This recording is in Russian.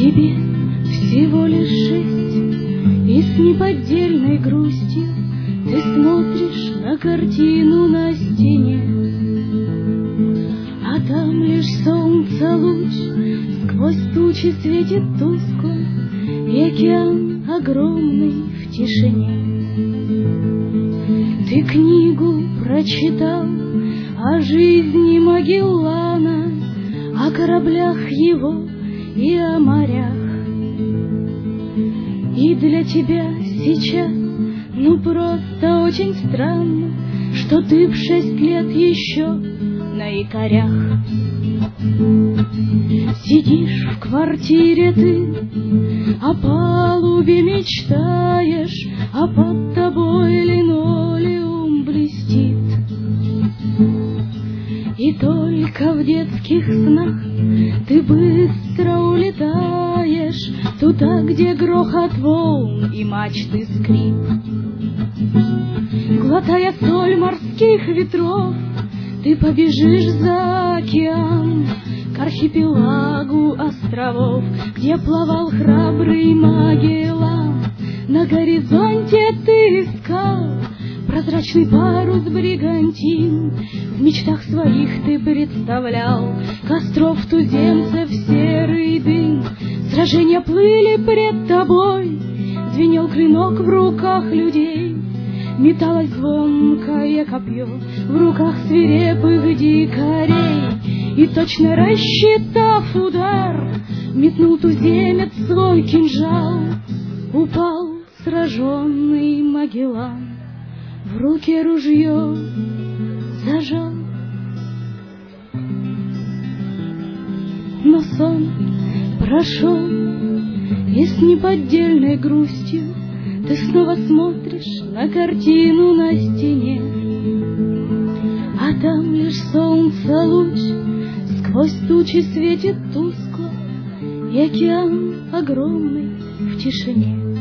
Тебе всего лишь 6, и с неподдельной грустью ты смотришь на картину на стене. А там лишь солнце луч сквозь тучи светит тускло, и океан огромный в тишине. Ты книгу прочитал о жизни Магеллана, о кораблях его и о морях. И для тебя сейчас, ну просто очень странно, что ты в 6 лет еще на якорях. Сидишь в квартире ты, о палубе мечтаешь, а под тобой линолеум блестит. И только в детских снах ты быстро улетаешь туда, где грохот волн и мачты скрип. Глотая соль морских ветров, ты побежишь за океан к архипелагу островов, где плавал храбрый Магеллан. На горизонте ты искал прозрачный парус бригантин, в мечтах своих ты представлял костров туземцев серый дым. Сражения плыли пред тобой, звенел клинок в руках людей, металось звонкое копье в руках свирепых дикарей. И точно рассчитав удар, метнул туземец свой кинжал. Упал сраженный Магеллан, в руке ружье зажал. Но сон прошел, и с неподдельной грустью ты снова смотришь на картину на стене. А там лишь солнце луч сквозь тучи светит тускло, и океан огромный в тишине.